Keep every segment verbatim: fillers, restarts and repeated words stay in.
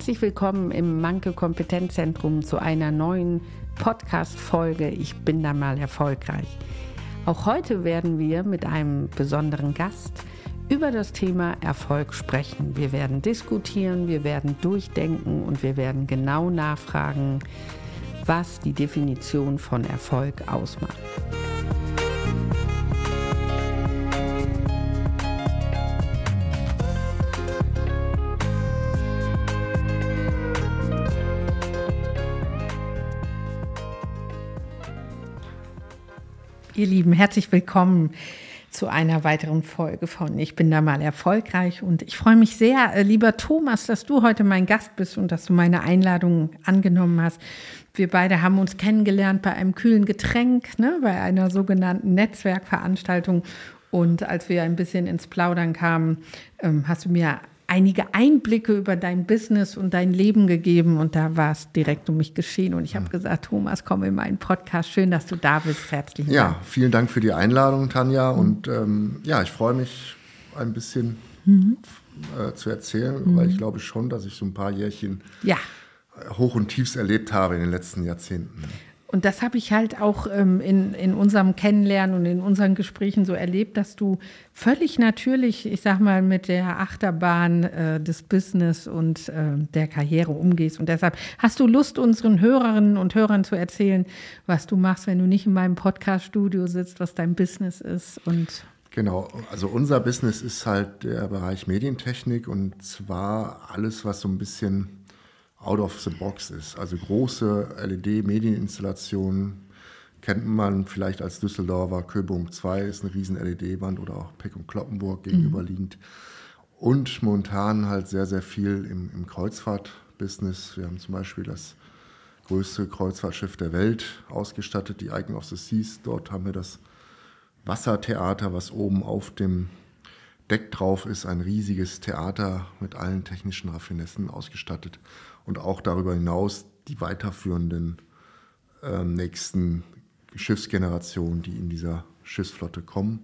Herzlich willkommen im Manke Kompetenzzentrum zu einer neuen Podcast-Folge Ich bin da mal erfolgreich. Auch heute werden wir mit einem besonderen Gast über das Thema Erfolg sprechen. Wir werden diskutieren, wir werden durchdenken und wir werden genau nachfragen, was die Definition von Erfolg ausmacht. Ihr Lieben, herzlich willkommen zu einer weiteren Folge von Ich bin da mal erfolgreich. Und ich freue mich sehr, äh, lieber Thomas, dass du heute mein Gast bist und dass du meine Einladung angenommen hast. Wir beide haben uns kennengelernt bei einem kühlen Getränk, ne, bei einer sogenannten Netzwerkveranstaltung. Und als wir ein bisschen ins Plaudern kamen, ähm, hast du mir einige Einblicke über dein Business und dein Leben gegeben und da war es direkt um mich geschehen und ich habe gesagt, Thomas, komm in meinen Podcast, schön, dass du da bist, herzlichen Dank. Ja, vielen Dank für die Einladung, Tanja, mhm. und ähm, ja, ich freue mich ein bisschen mhm. äh, zu erzählen, mhm. weil ich glaube schon, dass ich so ein paar Jährchen ja. Hoch- und Tiefs erlebt habe in den letzten Jahrzehnten. Und das habe ich halt auch ähm, in, in unserem Kennenlernen und in unseren Gesprächen so erlebt, dass du völlig natürlich, ich sag mal, mit der Achterbahn äh, des Business und äh, der Karriere umgehst. Und deshalb hast du Lust, unseren Hörerinnen und Hörern zu erzählen, was du machst, wenn du nicht in meinem Podcast-Studio sitzt, was dein Business ist. Und genau, also unser Business ist halt der Bereich Medientechnik und zwar alles, was so ein bisschen out of the box ist. Also große L E D-Medieninstallationen kennt man vielleicht als Düsseldorfer. Köbung zwei ist eine riesen L E D-Wand oder auch Peck und Cloppenburg gegenüberliegend. Mhm. Und momentan halt sehr, sehr viel im, im Kreuzfahrt-Business. Wir haben zum Beispiel das größte Kreuzfahrtschiff der Welt ausgestattet, die Icon of the Seas. Dort haben wir das Wassertheater, was oben auf dem Deck drauf ist, ein riesiges Theater mit allen technischen Raffinessen ausgestattet. Und auch darüber hinaus die weiterführenden äh, nächsten Schiffsgenerationen, die in dieser Schiffsflotte kommen.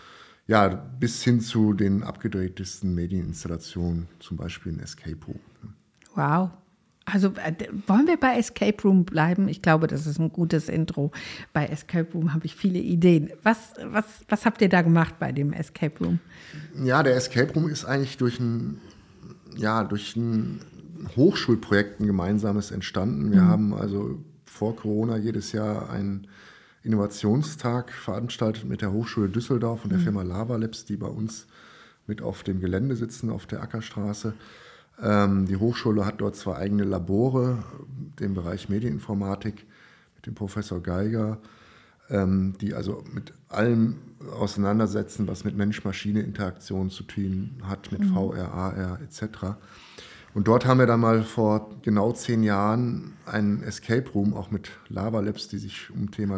Ja, bis hin zu den abgedrehtesten Medieninstallationen, zum Beispiel in Escape Room. Wow. Also äh, wollen wir bei Escape Room bleiben? Ich glaube, das ist ein gutes Intro. Bei Escape Room habe ich viele Ideen. Was, was, was habt ihr da gemacht bei dem Escape Room? Ja, der Escape Room ist eigentlich durch ein, ja, durch ein Hochschulprojekt ein gemeinsames entstanden. Wir mhm. haben also vor Corona jedes Jahr einen Innovationstag veranstaltet mit der Hochschule Düsseldorf und der mhm. Firma Lava Labs, die bei uns mit auf dem Gelände sitzen, auf der Ackerstraße. Ähm, die Hochschule hat dort zwei eigene Labore, den Bereich Medieninformatik mit dem Professor Geiger, ähm, die also mit allem auseinandersetzen, was mit Mensch-Maschine-Interaktion zu tun hat, mit mhm. V R, A R et cetera. Und dort haben wir dann mal vor genau zehn Jahren einen Escape Room, auch mit Lava Labs, die sich um Thema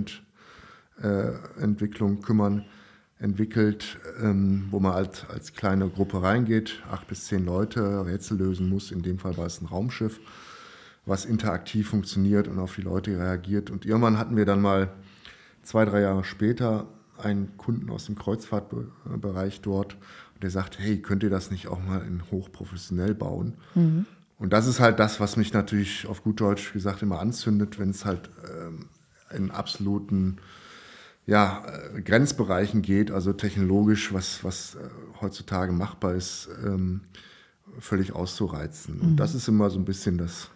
Content-Entwicklung äh, kümmern, entwickelt, ähm, wo man halt als kleine Gruppe reingeht, acht bis zehn Leute, Rätsel lösen muss. In dem Fall war es ein Raumschiff, was interaktiv funktioniert und auf die Leute reagiert. Und irgendwann hatten wir dann mal zwei, drei Jahre später einen Kunden aus dem Kreuzfahrtbereich dort, der sagt, hey, könnt ihr das nicht auch mal in hochprofessionell bauen? Mhm. Und das ist halt das, was mich natürlich auf gut Deutsch gesagt immer anzündet, wenn es halt ähm, in absoluten ja, äh, Grenzbereichen geht, also technologisch, was, was äh, heutzutage machbar ist, ähm, völlig auszureizen. Mhm. Und das ist immer so ein bisschen das,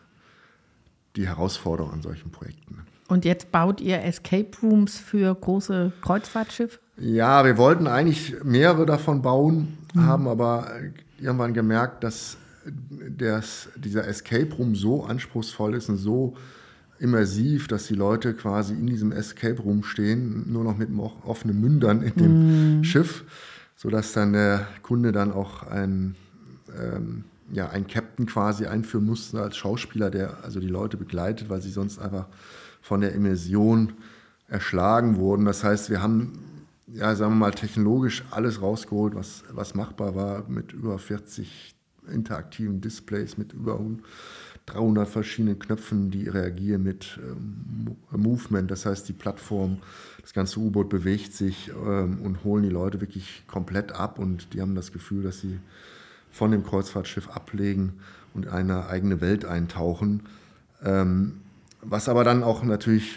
die Herausforderung an solchen Projekten. Und jetzt baut ihr Escape Rooms für große Kreuzfahrtschiffe? Ja, wir wollten eigentlich mehrere davon bauen, mhm. haben aber irgendwann gemerkt, dass das, dieser Escape Room so anspruchsvoll ist und so immersiv, dass die Leute quasi in diesem Escape Room stehen, nur noch mit offenen Mündern in dem mhm. Schiff, sodass dann der Kunde dann auch ein, ähm, ja, einen Captain quasi einführen musste als Schauspieler, der also die Leute begleitet, weil sie sonst einfach von der Immersion erschlagen wurden. Das heißt, wir haben, ja, sagen wir mal, technologisch alles rausgeholt, was, was machbar war, mit über vierzig interaktiven Displays, mit über dreihundert verschiedenen Knöpfen, die reagieren mit ähm, Movement. Das heißt, die Plattform, das ganze U-Boot bewegt sich ähm, und holen die Leute wirklich komplett ab und die haben das Gefühl, dass sie von dem Kreuzfahrtschiff ablegen und in eine eigene Welt eintauchen. Ähm, was aber dann auch natürlich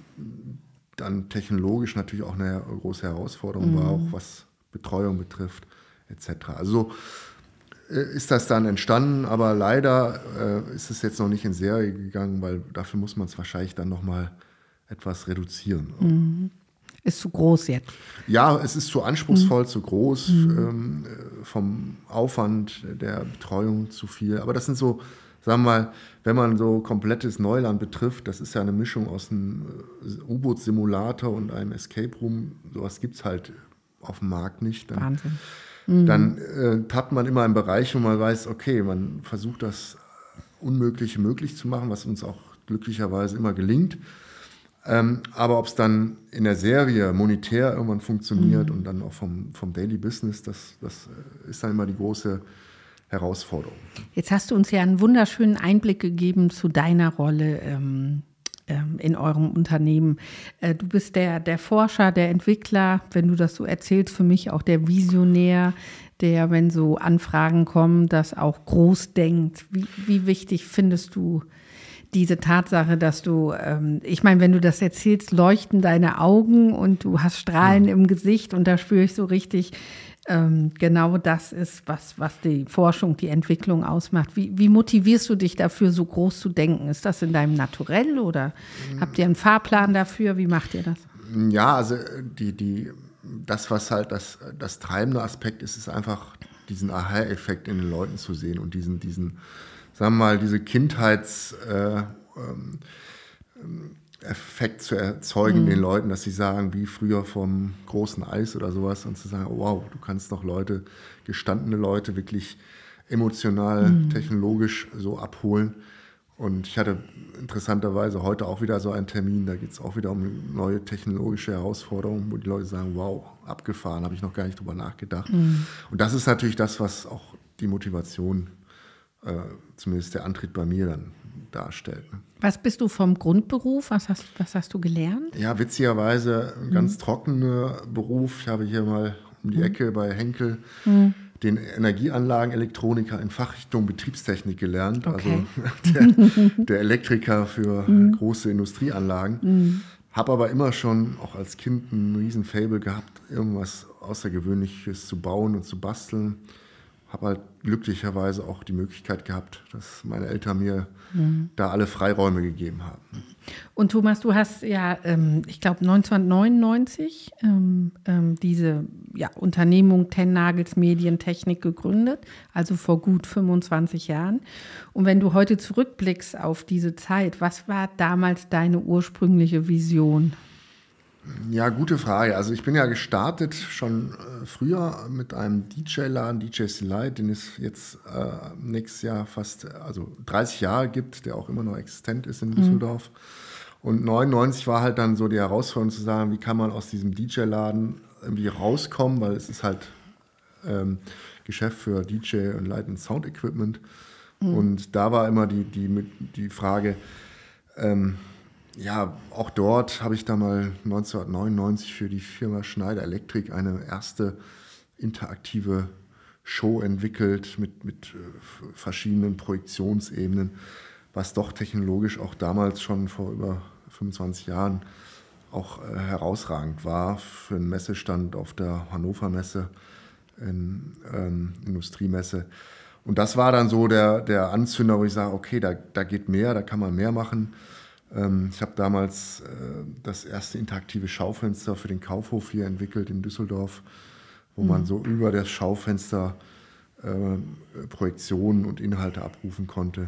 dann technologisch natürlich auch eine große Herausforderung mhm. war, auch was Betreuung betrifft, et cetera. Also ist das dann entstanden, aber leider äh, ist es jetzt noch nicht in Serie gegangen, weil dafür muss man es wahrscheinlich dann nochmal etwas reduzieren. Mhm. Ist zu groß jetzt? Ja, es ist zu anspruchsvoll, mhm. zu groß, mhm. ähm, vom Aufwand der Betreuung zu viel. Aber das sind so, sagen wir mal, wenn man so komplettes Neuland betrifft, das ist ja eine Mischung aus einem U-Boot-Simulator und einem Escape Room. Sowas gibt es halt auf dem Markt nicht. Dann, Wahnsinn. Dann äh, tappt man immer einen Bereich, wo man weiß, okay, man versucht das Unmögliche möglich zu machen, was uns auch glücklicherweise immer gelingt. Ähm, aber ob es dann in der Serie monetär irgendwann funktioniert mhm. und dann auch vom, vom Daily Business, das, das ist dann immer die große Herausforderung. Jetzt hast du uns ja einen wunderschönen Einblick gegeben zu deiner Rolle ähm in eurem Unternehmen. Du bist der, der Forscher, der Entwickler, wenn du das so erzählst, für mich auch der Visionär, der, wenn so Anfragen kommen, das auch groß denkt. Wie, wie wichtig findest du diese Tatsache, dass du, ähm, ich meine, wenn du das erzählst, leuchten deine Augen und du hast Strahlen ja. im Gesicht und da spüre ich so richtig, ähm, genau das ist, was, was die Forschung, die Entwicklung ausmacht. Wie, wie motivierst du dich dafür, so groß zu denken? Ist das in deinem Naturell oder mhm. habt ihr einen Fahrplan dafür? Wie macht ihr das? Ja, also die, die, das, was halt das, das treibende Aspekt ist, ist einfach diesen Aha-Effekt in den Leuten zu sehen und diesen, diesen sagen wir mal, diese Kindheits äh, ähm, Effekt zu erzeugen mhm. in den Leuten, dass sie sagen, wie früher vom großen Eis oder sowas und zu sagen, oh, wow, du kannst doch Leute, gestandene Leute wirklich emotional, mhm. technologisch so abholen. Und ich hatte interessanterweise heute auch wieder so einen Termin, da geht es auch wieder um neue technologische Herausforderungen, wo die Leute sagen, wow, abgefahren, habe ich noch gar nicht drüber nachgedacht. Mhm. Und das ist natürlich das, was auch die Motivation, äh, zumindest der Antritt bei mir dann darstellt. Ne? Was bist du vom Grundberuf? Was hast, was hast du gelernt? Ja, witzigerweise ein ganz mhm. trockener Beruf. Ich habe hier mal um die mhm. Ecke bei Henkel mhm. den Energieanlagenelektroniker in Fachrichtung Betriebstechnik gelernt. Okay. Also der, der Elektriker für mhm. große Industrieanlagen. Mhm. Habe aber immer schon, auch als Kind, ein riesen Faible gehabt, irgendwas Außergewöhnliches zu bauen und zu basteln. Habe halt glücklicherweise auch die Möglichkeit gehabt, dass meine Eltern mir mhm. da alle Freiräume gegeben haben. Und Thomas, du hast ja, ähm, ich glaube neunzehnhundertneunundneunzig ähm, ähm, diese ja, Unternehmung Ten Nagels Medientechnik gegründet, also vor gut fünfundzwanzig Jahren. Und wenn du heute zurückblickst auf diese Zeit, was war damals deine ursprüngliche Vision? Ja, gute Frage. Also ich bin ja gestartet schon äh, früher mit einem D J-Laden, D J Selite, den es jetzt äh, nächstes Jahr fast, also dreißig Jahre gibt, der auch immer noch existent ist in Düsseldorf. Mhm. Und neunundneunzig war halt dann so die Herausforderung zu sagen, wie kann man aus diesem D J-Laden irgendwie rauskommen, weil es ist halt ähm, Geschäft für D J und Light- und Sound-Equipment. Mhm. Und da war immer die, die, die Frage, ähm, ja, auch dort habe ich da mal neunzehnhundertneunundneunzig für die Firma Schneider Electric eine erste interaktive Show entwickelt mit, mit äh, verschiedenen Projektionsebenen, was doch technologisch auch damals schon vor über fünfundzwanzig Jahren auch äh, herausragend war für einen Messestand auf der Hannover Messe, in, ähm, Industriemesse. Und das war dann so der, der Anzünder, wo ich sage, okay, da, da geht mehr, da kann man mehr machen. Ich habe damals äh, das erste interaktive Schaufenster für den Kaufhof hier entwickelt in Düsseldorf, wo mhm. man so über das Schaufenster äh, Projektionen und Inhalte abrufen konnte.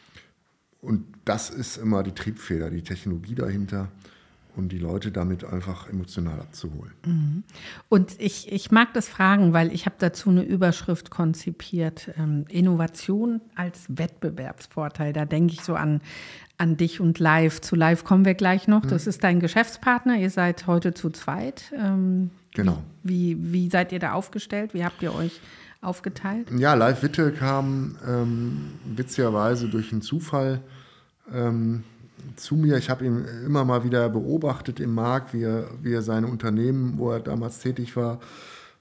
Und das ist immer die Triebfeder, die Technologie dahinter und die Leute damit einfach emotional abzuholen. Mhm. Und ich, ich mag das fragen, weil ich habe dazu eine Überschrift konzipiert, ähm, Innovation als Wettbewerbsvorteil. Da denke ich so an, an dich und Live. Zu Live kommen wir gleich noch. Das mhm. ist dein Geschäftspartner. Ihr seid heute zu zweit. Ähm, genau. Wie, wie, wie seid ihr da aufgestellt? Wie habt ihr euch aufgeteilt? Ja, Live Witte kam ähm, witzigerweise durch einen Zufall ähm, zu mir. Ich habe ihn immer mal wieder beobachtet im Markt, wie er, wie er seine Unternehmen, wo er damals tätig war,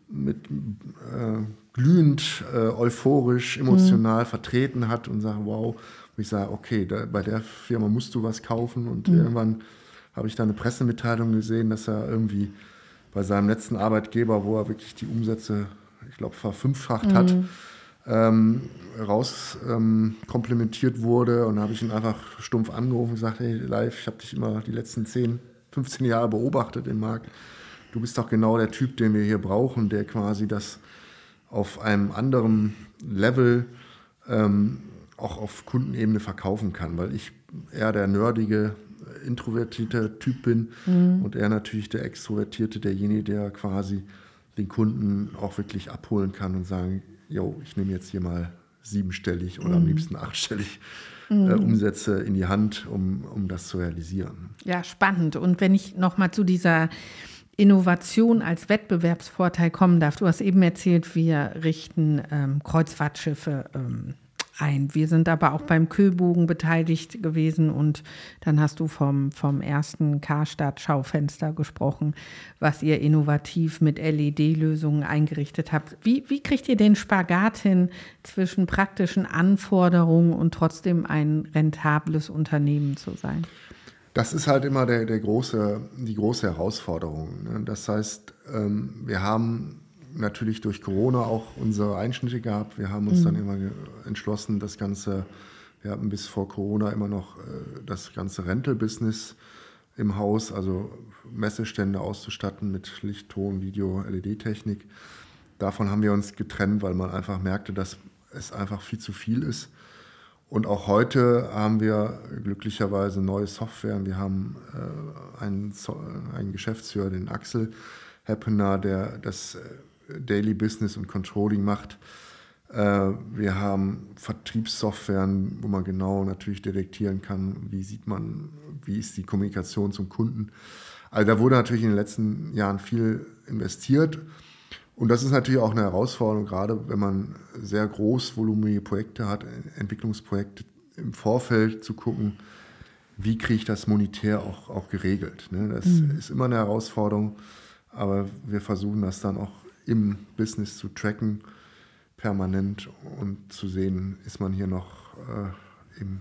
mit äh, glühend, äh, euphorisch, emotional mhm. vertreten hat und sage, wow, und ich sage, okay, da, bei der Firma musst du was kaufen. Und mhm. irgendwann habe ich da eine Pressemitteilung gesehen, dass er irgendwie bei seinem letzten Arbeitgeber, wo er wirklich die Umsätze, ich glaube, verfünffacht mhm. hat, ähm, raus ähm, komplimentiert wurde. Und da habe ich ihn einfach stumpf angerufen und gesagt, hey, live, ich habe dich immer die letzten zehn, fünfzehn Jahre beobachtet im Markt. Du bist doch genau der Typ, den wir hier brauchen, der quasi das auf einem anderen Level ähm, auch auf Kundenebene verkaufen kann, weil ich eher der nerdige, introvertierte Typ bin mhm. und er natürlich der Extrovertierte, derjenige, der quasi den Kunden auch wirklich abholen kann und sagen, jo, ich nehme jetzt hier mal siebenstellig oder mhm. am liebsten achtstellig mhm. äh, Umsätze in die Hand, um, um das zu realisieren. Ja, spannend. Und wenn ich nochmal zu dieser Innovation als Wettbewerbsvorteil kommen darf. Du hast eben erzählt, wir richten ähm, Kreuzfahrtschiffe ähm, ein. Wir sind aber auch beim Kühlbogen beteiligt gewesen und dann hast du vom, vom ersten Karstadt-Schaufenster gesprochen, was ihr innovativ mit L E D-Lösungen eingerichtet habt. Wie, wie kriegt ihr den Spagat hin zwischen praktischen Anforderungen und trotzdem ein rentables Unternehmen zu sein? Das ist halt immer der, der große, die große Herausforderung. Ne? Das heißt, ähm, wir haben natürlich durch Corona auch unsere Einschnitte gehabt. Wir haben uns mhm. dann immer entschlossen, das Ganze, wir hatten bis vor Corona immer noch äh, das ganze Rental-Business im Haus, also Messestände auszustatten mit Licht, Ton, Video, L E D-Technik. Davon haben wir uns getrennt, weil man einfach merkte, dass es einfach viel zu viel ist. Und auch heute haben wir glücklicherweise neue Software. Wir haben äh, einen, einen Geschäftsführer, den Axel Heppener, der das Daily Business und Controlling macht. Äh, wir haben Vertriebssoftwaren, wo man genau natürlich detektieren kann, wie sieht man, wie ist die Kommunikation zum Kunden. Also da wurde natürlich in den letzten Jahren viel investiert. Und das ist natürlich auch eine Herausforderung, gerade wenn man sehr großvolumige Projekte hat, Entwicklungsprojekte im Vorfeld zu gucken, wie kriege ich das monetär auch, auch geregelt. Das mhm. ist immer eine Herausforderung, aber wir versuchen das dann auch im Business zu tracken, permanent und zu sehen, ist man hier noch äh, im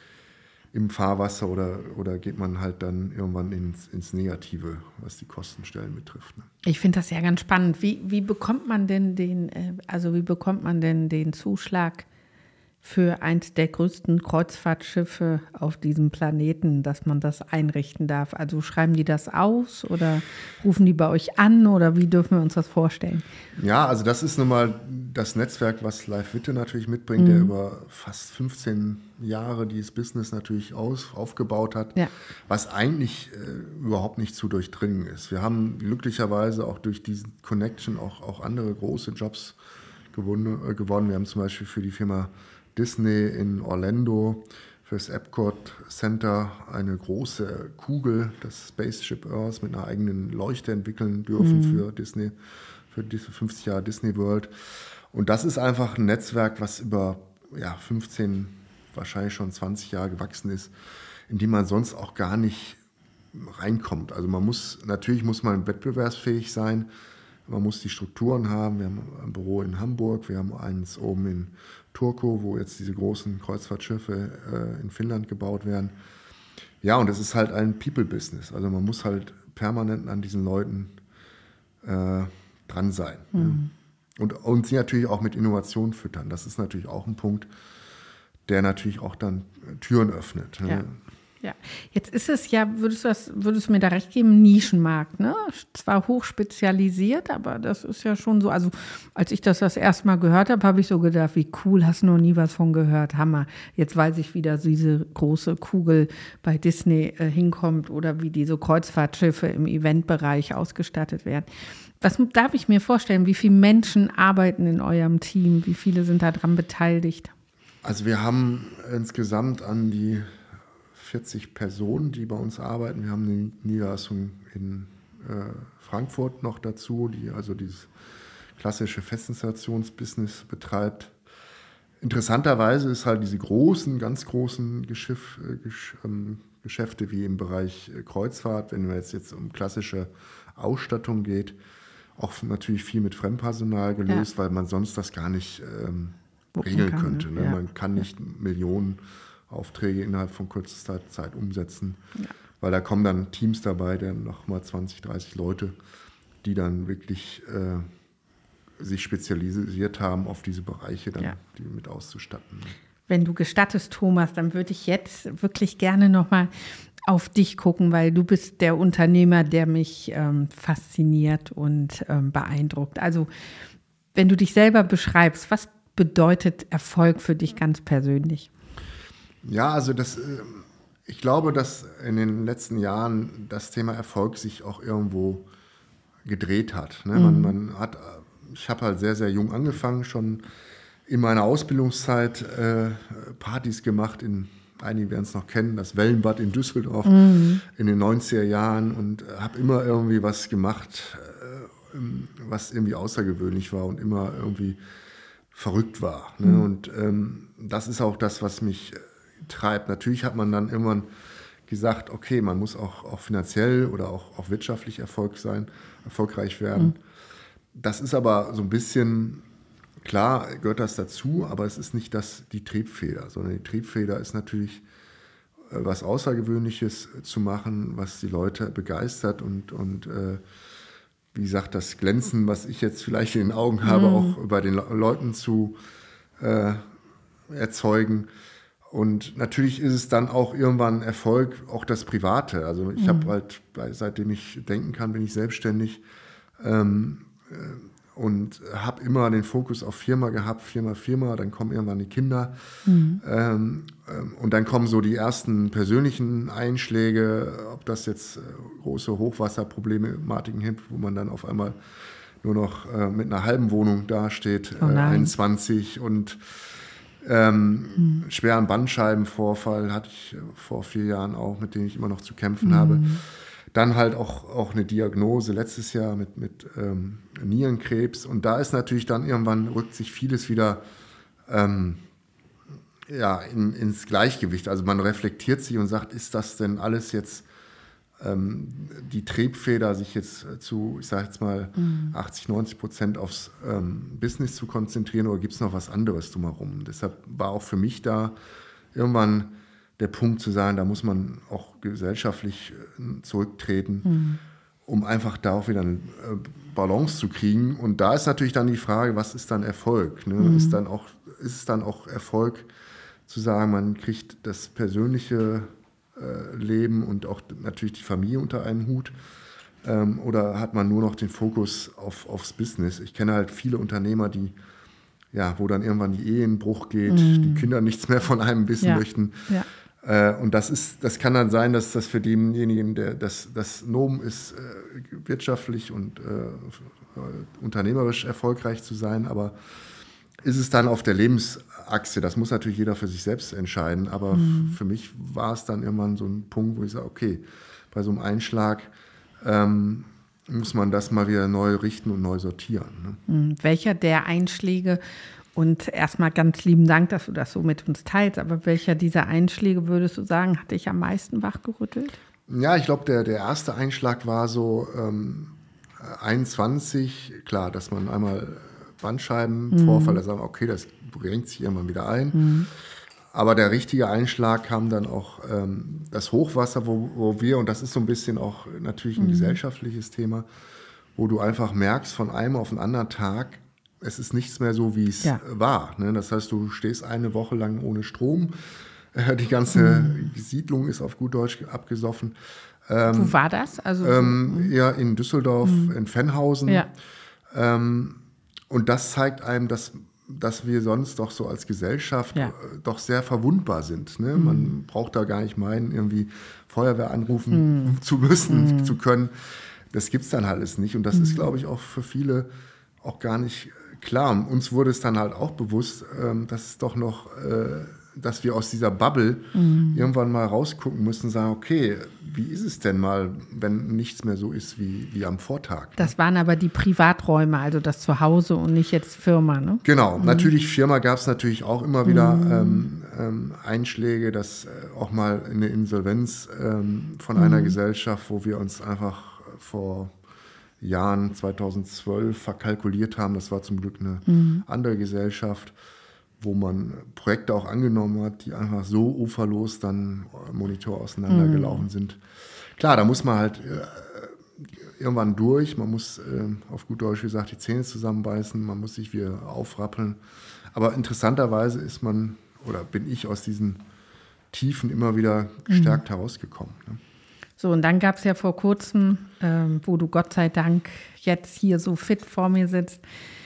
im Fahrwasser oder, oder geht man halt dann irgendwann ins, ins Negative, was die Kostenstellen betrifft. Ne? Ich finde das ja ganz spannend. Wie, wie bekommt man denn den, also wie bekommt man denn den Zuschlag für eins der größten Kreuzfahrtschiffe auf diesem Planeten, dass man das einrichten darf? Also schreiben die das aus oder rufen die bei euch an oder wie dürfen wir uns das vorstellen? Ja, also das ist nun mal das Netzwerk, was Live Witte natürlich mitbringt, mhm. der über fast fünfzehn Jahre dieses Business natürlich aus, aufgebaut hat, ja. was eigentlich äh, überhaupt nicht zu durchdringen ist. Wir haben glücklicherweise auch durch diesen Connection auch, auch andere große Jobs gewonnen, äh, gewonnen. Wir haben zum Beispiel für die Firma Disney in Orlando fürs Epcot Center eine große Kugel, das Spaceship Earth, mit einer eigenen Leuchte entwickeln dürfen mhm. für Disney, für diese fünfzig Jahre Disney World. Und das ist einfach ein Netzwerk, was über ja, fünfzehn, wahrscheinlich schon zwanzig Jahre gewachsen ist, in dem man sonst auch gar nicht reinkommt. Also man muss, natürlich muss man wettbewerbsfähig sein, man muss die Strukturen haben. Wir haben ein Büro in Hamburg, wir haben eins oben in Turku, wo jetzt diese großen Kreuzfahrtschiffe äh, in Finnland gebaut werden. Ja, und das ist halt ein People-Business. Also man muss halt permanent an diesen Leuten äh, dran sein. Mhm. Ja. Und, und sie natürlich auch mit Innovation füttern. Das ist natürlich auch ein Punkt, der natürlich auch dann Türen öffnet. Ja. Ja, jetzt ist es ja, würdest du, das, würdest du mir da recht geben, Nischenmarkt, ne? Zwar hochspezialisiert, aber das ist ja schon so, also als ich das das erste Mal gehört habe, habe ich so gedacht, wie cool, hast du noch nie was von gehört, Hammer. Jetzt weiß ich, wie da diese große Kugel bei Disney äh, hinkommt oder wie diese Kreuzfahrtschiffe im Eventbereich ausgestattet werden. Was darf ich mir vorstellen, wie viele Menschen arbeiten in eurem Team, wie viele sind daran beteiligt? Also wir haben insgesamt an die vierzig Personen, die bei uns arbeiten. Wir haben eine Niederlassung in äh, Frankfurt noch dazu, die also dieses klassische Festinstallationsbusiness betreibt. Interessanterweise ist halt diese großen, ganz großen Geschiff, äh, Gesch, ähm, Geschäfte wie im Bereich äh, Kreuzfahrt, wenn es jetzt um klassische Ausstattung geht, auch natürlich viel mit Fremdpersonal gelöst, ja. weil man sonst das gar nicht ähm, regeln kann, könnte. Ne? Ja. Man kann nicht ja. Millionen Aufträge innerhalb von kürzester Zeit umsetzen, ja. weil da kommen dann Teams dabei, dann nochmal zwanzig, dreißig Leute, die dann wirklich äh, sich spezialisiert haben, auf diese Bereiche dann ja. die mit auszustatten. Wenn du gestattest, Thomas, dann würde ich jetzt wirklich gerne nochmal auf dich gucken, weil du bist der Unternehmer, der mich ähm, fasziniert und ähm, beeindruckt. Also wenn du dich selber beschreibst, was bedeutet Erfolg für dich ganz persönlich? Ja, also das, ich glaube, dass in den letzten Jahren das Thema Erfolg sich auch irgendwo gedreht hat. Ne? Mhm. Man, man hat, ich habe halt sehr, sehr jung angefangen, schon in meiner Ausbildungszeit äh, Partys gemacht in einige werden es noch kennen, das Wellenbad in Düsseldorf mhm. in den neunziger Jahren und habe immer irgendwie was gemacht, äh, was irgendwie außergewöhnlich war und immer irgendwie verrückt war. Ne? Mhm. Und ähm, das ist auch das, was mich äh, treibt. Natürlich hat man dann irgendwann gesagt, okay, man muss auch, auch finanziell oder auch, auch wirtschaftlich Erfolg sein, erfolgreich werden. Mhm. Das ist aber so ein bisschen... Klar gehört das dazu, aber es ist nicht das, die Triebfeder, sondern die Triebfeder ist natürlich äh, was Außergewöhnliches zu machen, was die Leute begeistert und, und äh, wie gesagt, das Glänzen, was ich jetzt vielleicht in den Augen habe, mhm. auch bei den Le- Leuten zu äh, erzeugen. Und natürlich ist es dann auch irgendwann Erfolg, auch das Private. Also ich mhm. habe halt, seitdem ich denken kann, bin ich selbstständig. Ähm, äh, Und habe immer den Fokus auf Firma gehabt, Firma, Firma, dann kommen irgendwann die Kinder. Mhm. Ähm, ähm, und dann kommen so die ersten persönlichen Einschläge, ob das jetzt äh, große Hochwasserproblematiken gibt, wo man dann auf einmal nur noch äh, mit einer halben Wohnung dasteht, oh äh, einundzwanzig. Und ähm, mhm. schweren Bandscheibenvorfall hatte ich vor vier Jahren auch, mit dem ich immer noch zu kämpfen mhm. habe. Dann halt auch, auch eine Diagnose letztes Jahr mit, mit ähm, Nierenkrebs. Und da ist natürlich dann irgendwann, rückt sich vieles wieder ähm, ja, in, ins Gleichgewicht. Also man reflektiert sich und sagt, ist das denn alles jetzt ähm, die Triebfeder, sich jetzt zu, ich sage jetzt mal, mhm. achtzig, neunzig Prozent aufs ähm, Business zu konzentrieren oder gibt es noch was anderes drumherum? Deshalb war auch für mich da irgendwann der Punkt zu sagen, da muss man auch gesellschaftlich zurücktreten, mhm. um einfach da auch wieder eine Balance zu kriegen. Und da ist natürlich dann die Frage, was ist dann Erfolg? Ne? Mhm. Ist dann auch, ist es dann auch Erfolg zu sagen, man kriegt das persönliche äh, Leben und auch natürlich die Familie unter einen Hut? Ähm, oder hat man nur noch den Fokus auf, aufs Business? Ich kenne halt viele Unternehmer, die ja, wo dann irgendwann die Ehe in Bruch geht, mhm. die Kinder nichts mehr von einem wissen ja. möchten. Ja. Und das ist, das kann dann sein, dass das für denjenigen, der das, das Nomen ist, wirtschaftlich und äh, unternehmerisch erfolgreich zu sein, aber ist es dann auf der Lebensachse? Das muss natürlich jeder für sich selbst entscheiden, aber mhm. f- für mich war es dann irgendwann so ein Punkt, wo ich sage, okay, bei so einem Einschlag ähm, muss man das mal wieder neu richten und neu sortieren. Ne? Mhm. Welcher der Einschläge? Und erstmal ganz lieben Dank, dass du das so mit uns teilst. Aber welcher dieser Einschläge, würdest du sagen, hat dich am meisten wachgerüttelt? Ja, ich glaube, der, der erste Einschlag war so ähm, einundzwanzig. Klar, dass man einmal Bandscheibenvorfall, mhm. da sagen, okay, das bringt sich irgendwann wieder ein. Mhm. Aber der richtige Einschlag kam dann auch ähm, das Hochwasser, wo, wo wir, und das ist so ein bisschen auch natürlich ein mhm. gesellschaftliches Thema, wo du einfach merkst, von einem auf den anderen Tag, es ist nichts mehr so, wie es ja. war. Ne? Das heißt, du stehst eine Woche lang ohne Strom. Äh, die ganze mhm. Siedlung ist auf gut Deutsch abgesoffen. Ähm, Wo war das? Also, ähm, ja, in Düsseldorf, mhm. in Venhausen. Ja. Ähm, und das zeigt einem, dass, dass wir sonst doch so als Gesellschaft ja. äh, doch sehr verwundbar sind. Ne? Mhm. Man braucht da gar nicht meinen, irgendwie Feuerwehr anrufen mhm. zu müssen, mhm. zu können. Das gibt es dann alles nicht. Und das mhm. ist, glaube ich, auch für viele auch gar nicht klar. Und uns wurde es dann halt auch bewusst, ähm, dass es doch noch, äh, dass wir aus dieser Bubble mhm. irgendwann mal rausgucken müssen und sagen, okay, wie ist es denn mal, wenn nichts mehr so ist wie, wie am Vortag? Ne? Das waren aber die Privaträume, also das Zuhause und nicht jetzt Firma, ne? Genau, mhm. natürlich Firma gab es natürlich auch immer wieder mhm. ähm, ähm, Einschläge, dass äh, auch mal eine Insolvenz ähm, von mhm. einer Gesellschaft, wo wir uns einfach vor Jahren, zweitausendzwölf, verkalkuliert haben. Das war zum Glück eine mhm. andere Gesellschaft, wo man Projekte auch angenommen hat, die einfach so uferlos dann Monitor auseinandergelaufen mhm. sind. Klar, da muss man halt äh, irgendwann durch. Man muss, äh, auf gut Deutsch gesagt, die Zähne zusammenbeißen. Man muss sich wieder aufrappeln. Aber interessanterweise ist man, oder bin ich aus diesen Tiefen immer wieder gestärkt mhm. herausgekommen. Ne? So, und dann gab es ja vor kurzem, ähm, wo du Gott sei Dank jetzt hier so fit vor mir sitzt,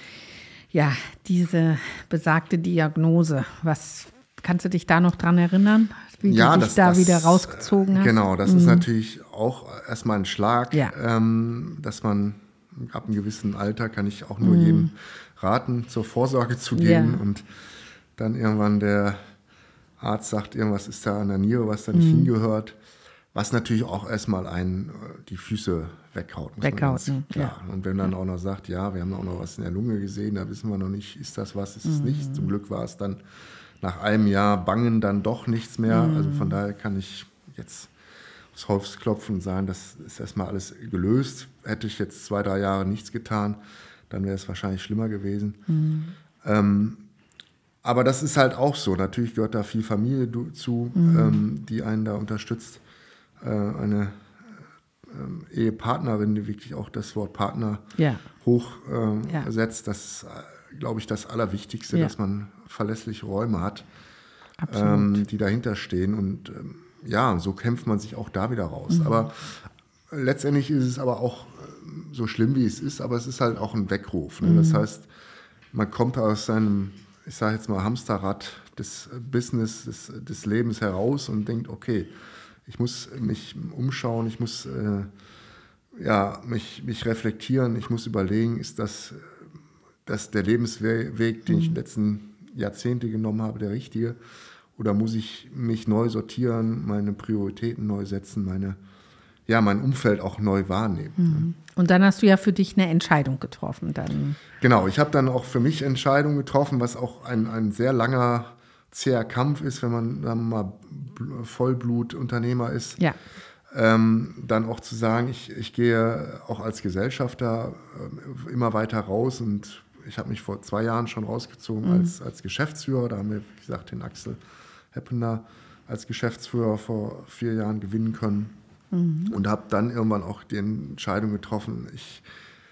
ja, diese besagte Diagnose. Was kannst du dich da noch dran erinnern, wie ja, du dich das, da das, wieder rausgezogen hast? Genau, das mhm. ist natürlich auch erstmal ein Schlag, ja. ähm, dass man ab einem gewissen Alter, kann ich auch nur mhm. jedem raten, zur Vorsorge zu gehen. Ja. Und dann irgendwann der Arzt sagt, irgendwas ist da an der Niere, was da nicht mhm. hingehört. Was natürlich auch erstmal einen die Füße weghaut. Muss weghaut, man ganz klar. Ja. Und wenn dann auch noch sagt, ja, wir haben auch noch was in der Lunge gesehen, da wissen wir noch nicht, ist das was, ist es mhm. nicht. Zum Glück war es dann nach einem Jahr Bangen dann doch nichts mehr. Mhm. Also von daher kann ich jetzt aufs Holz klopfen und sagen, das ist erstmal alles gelöst. Hätte ich jetzt zwei, drei Jahre nichts getan, dann wäre es wahrscheinlich schlimmer gewesen. Mhm. Ähm, aber das ist halt auch so. Natürlich gehört da viel Familie zu, mhm. ähm, die einen da unterstützt. Äh, eine äh, Ehepartnerin, die wirklich auch das Wort Partner ja. hochsetzt. Äh, ja. Das ist, glaube ich, das Allerwichtigste, ja. dass man verlässliche Räume hat, ähm, die dahinter stehen. Und ähm, ja, so kämpft man sich auch da wieder raus. Mhm. Aber letztendlich ist es aber auch so schlimm, wie es ist, aber es ist halt auch ein Weckruf. Ne? Mhm. Das heißt, man kommt aus seinem, ich sage jetzt mal, Hamsterrad des Business, des, des Lebens heraus und denkt, okay, ich muss mich umschauen, ich muss äh, ja, mich, mich reflektieren, ich muss überlegen, ist das, das der Lebensweg, den ich in den letzten Jahrzehnte genommen habe, der richtige? Oder muss ich mich neu sortieren, meine Prioritäten neu setzen, meine, ja, mein Umfeld auch neu wahrnehmen? Mhm. Und dann hast du ja für dich eine Entscheidung getroffen. Dann. Genau, ich habe dann auch für mich Entscheidungen getroffen, was auch ein, ein sehr langer, zäher Kampf ist, wenn man dann mal Vollblutunternehmer ist. Ja. Ähm, dann auch zu sagen, ich, ich gehe auch als Gesellschafter äh, immer weiter raus und ich habe mich vor zwei Jahren schon rausgezogen mhm. als, als Geschäftsführer. Da haben wir, wie gesagt, den Axel Heppener als Geschäftsführer vor vier Jahren gewinnen können mhm. und habe dann irgendwann auch die Entscheidung getroffen, ich,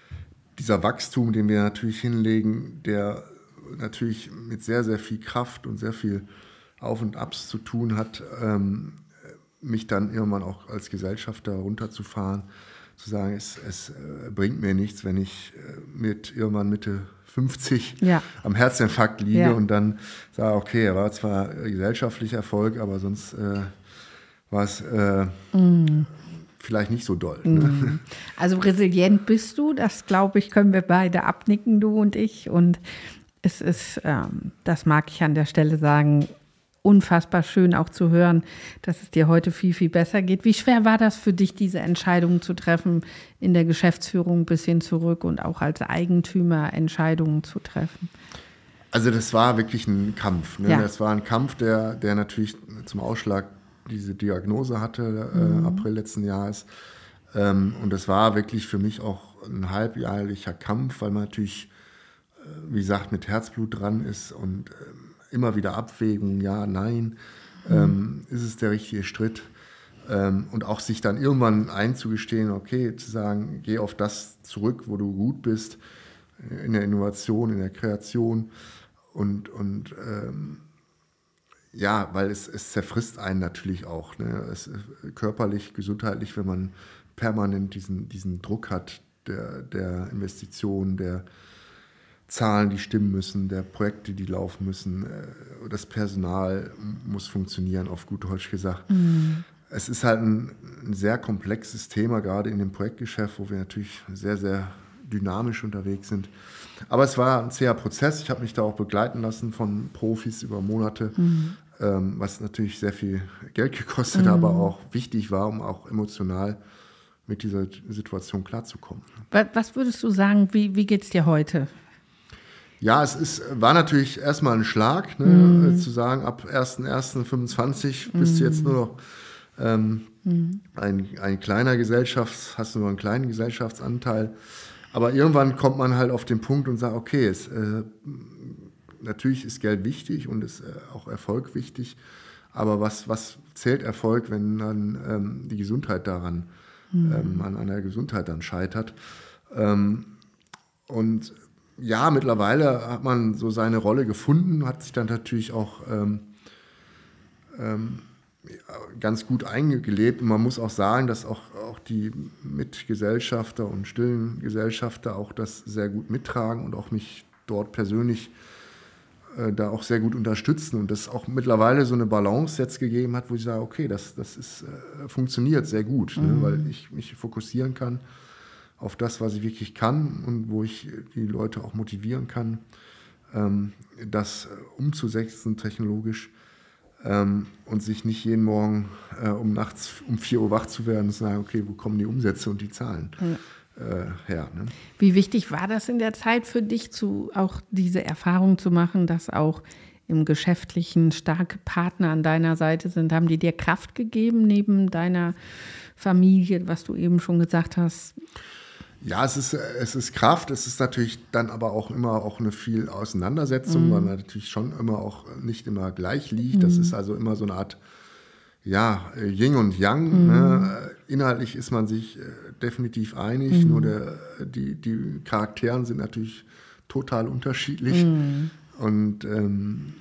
dieser Wachstum, den wir natürlich hinlegen, der natürlich mit sehr, sehr viel Kraft und sehr viel Auf und Abs zu tun hat, ähm, mich dann irgendwann auch als Gesellschafter runterzufahren, zu sagen, es, es äh, bringt mir nichts, wenn ich äh, mit irgendwann Mitte fünfzig ja. am Herzinfarkt liege ja. und dann sage, okay, er war zwar gesellschaftlicher Erfolg, aber sonst äh, war es äh, mm. vielleicht nicht so doll. Mm. Ne? Also resilient bist du, das glaube ich, können wir beide abnicken, du und ich. Und es ist, ähm, das mag ich an der Stelle sagen, unfassbar schön auch zu hören, dass es dir heute viel, viel besser geht. Wie schwer war das für dich, diese Entscheidungen zu treffen, in der Geschäftsführung bis hin zurück und auch als Eigentümer Entscheidungen zu treffen? Also das war wirklich ein Kampf. Ne? Ja. Das war ein Kampf, der, der natürlich zum Ausschlag diese Diagnose hatte, mhm. äh, April letzten Jahres. Ähm, und das war wirklich für mich auch ein halbjährlicher Kampf, weil man natürlich, äh, wie gesagt, mit Herzblut dran ist und ähm, immer wieder Abwägen, ja, nein, mhm. ähm, ist es der richtige Schritt? Ähm, und auch sich dann irgendwann einzugestehen, okay, zu sagen, geh auf das zurück, wo du gut bist, in der Innovation, in der Kreation und, und ähm, ja, weil es, es zerfrisst einen natürlich auch, ne? Es, körperlich, gesundheitlich, wenn man permanent diesen, diesen Druck hat, der, der Investitionen, der Zahlen, die stimmen müssen, der Projekte, die laufen müssen, das Personal muss funktionieren, auf gut Deutsch gesagt. Mhm. Es ist halt ein, ein sehr komplexes Thema, gerade in dem Projektgeschäft, wo wir natürlich sehr, sehr dynamisch unterwegs sind. Aber es war ein zäher Prozess. Ich habe mich da auch begleiten lassen von Profis über Monate, mhm. ähm, was natürlich sehr viel Geld gekostet, mhm. aber auch wichtig war, um auch emotional mit dieser Situation klarzukommen. Was würdest du sagen, wie, wie geht es dir heute? Ja, es ist, war natürlich erstmal ein Schlag, ne, mm. zu sagen, ab erster erster fünfundzwanzig mm. bist du jetzt nur noch Ähm, mhm. ein, ein kleiner Gesellschafts-, hast du nur einen kleinen Gesellschaftsanteil. Aber irgendwann kommt man halt auf den Punkt und sagt, okay, es, äh, natürlich ist Geld wichtig und ist äh, auch Erfolg wichtig. Aber was, was zählt Erfolg, wenn dann ähm, die Gesundheit daran, mhm. ähm, an einer Gesundheit dann scheitert? Ähm, und ja, mittlerweile hat man so seine Rolle gefunden, hat sich dann natürlich auch ähm, ähm, ganz gut eingelebt. Und man muss auch sagen, dass auch, auch die Mitgesellschafter und stillen Gesellschafter auch das sehr gut mittragen und auch mich dort persönlich äh, da auch sehr gut unterstützen. Und das auch mittlerweile so eine Balance jetzt gegeben hat, wo ich sage, okay, das, das ist, äh, funktioniert sehr gut, mhm. ne, weil ich mich fokussieren kann auf das, was ich wirklich kann und wo ich die Leute auch motivieren kann, ähm, das umzusetzen technologisch ähm, und sich nicht jeden Morgen äh, um nachts um vier Uhr wach zu werden und sagen, okay, wo kommen die Umsätze und die Zahlen ja. äh, her? Ne? Wie wichtig war das in der Zeit für dich, zu, auch diese Erfahrung zu machen, dass auch im Geschäftlichen starke Partner an deiner Seite sind? Haben die dir Kraft gegeben neben deiner Familie, was du eben schon gesagt hast? Ja, es ist, es ist Kraft, es ist natürlich dann aber auch immer auch eine viel Auseinandersetzung, mhm. weil man natürlich schon immer auch nicht immer gleich liegt. Mhm. Das ist also immer so eine Art, ja, Yin und Yang. Mhm. Ne? Inhaltlich ist man sich definitiv einig, mhm. nur der, die, die Charakteren sind natürlich total unterschiedlich. Mhm. Und ähm,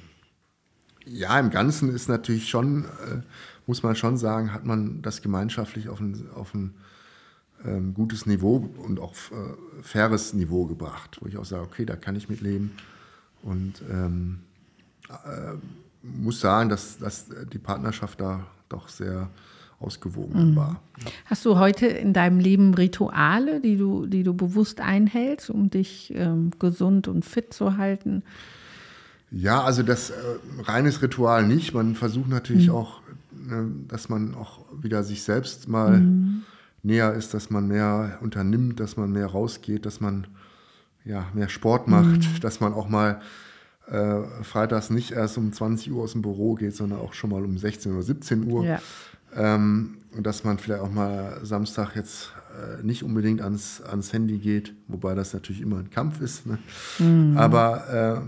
ja, im Ganzen ist natürlich schon, äh, muss man schon sagen, hat man das gemeinschaftlich auf ein, auf ein Ähm, gutes Niveau und auch äh, faires Niveau gebracht, wo ich auch sage, okay, da kann ich mitleben und ähm, äh, muss sagen, dass, dass die Partnerschaft da doch sehr ausgewogen mhm. war. Hast du heute in deinem Leben Rituale, die du, die du bewusst einhältst, um dich ähm, gesund und fit zu halten? Ja, also das äh, reines Ritual nicht. Man versucht natürlich mhm. auch, äh, dass man auch wieder sich selbst mal mhm. näher ist, dass man mehr unternimmt, dass man mehr rausgeht, dass man ja, mehr Sport macht, mhm. dass man auch mal äh, freitags nicht erst um zwanzig Uhr aus dem Büro geht, sondern auch schon mal um sechzehn oder siebzehn Uhr. Ja. Ähm, und dass man vielleicht auch mal Samstag jetzt äh, nicht unbedingt ans, ans Handy geht, wobei das natürlich immer ein Kampf ist. Ne? Mhm. Aber äh,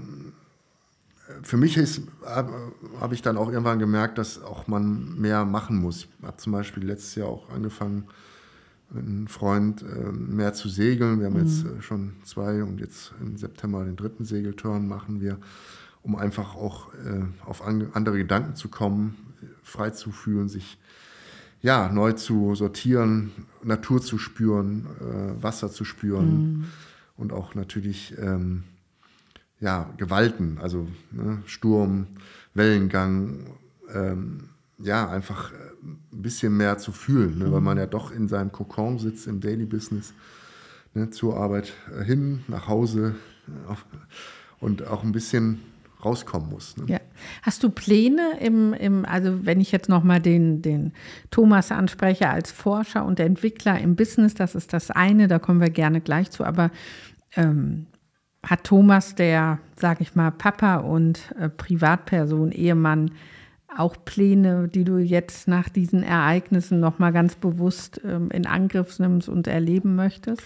für mich habe hab ich dann auch irgendwann gemerkt, dass auch man mehr machen muss. Ich habe zum Beispiel letztes Jahr auch angefangen, mit einem Freund äh, mehr zu segeln. Wir haben mhm. jetzt äh, schon zwei und jetzt im September den dritten Segeltörn machen wir, um einfach auch äh, auf an, andere Gedanken zu kommen, frei zu fühlen, sich ja, neu zu sortieren, Natur zu spüren, äh, Wasser zu spüren mhm. und auch natürlich ähm, ja, Gewalten, also ne, Sturm, Wellengang, ähm, ja, einfach ein bisschen mehr zu fühlen, ne, mhm. weil man ja doch in seinem Kokon sitzt im Daily Business, ne, zur Arbeit hin, nach Hause auf, und auch ein bisschen rauskommen muss. Ne? Ja. Hast du Pläne, im, im, also wenn ich jetzt nochmal den, den Thomas anspreche als Forscher und Entwickler im Business, das ist das eine, da kommen wir gerne gleich zu, aber ähm, hat Thomas, der, sag ich mal, Papa und äh, Privatperson, Ehemann, auch Pläne, die du jetzt nach diesen Ereignissen nochmal ganz bewusst ähm, in Angriff nimmst und erleben möchtest?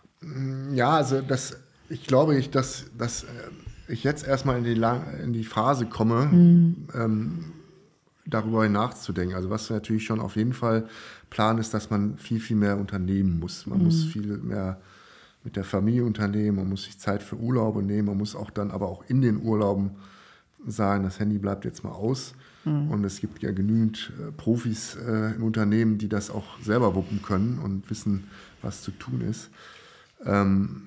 Ja, also das, ich glaube, ich, dass, dass ich jetzt erstmal in die, in die Phase komme, mhm. ähm, darüber nachzudenken. Also was natürlich schon auf jeden Fall Plan ist, dass man viel, viel mehr unternehmen muss. Man mhm. muss viel mehr mit der Familie unternehmen, man muss sich Zeit für Urlaube nehmen, man muss auch dann aber auch in den Urlauben sagen, das Handy bleibt jetzt mal aus. Mhm. Und es gibt ja genügend äh, Profis äh, im Unternehmen, die das auch selber wuppen können und wissen, was zu tun ist. Ähm,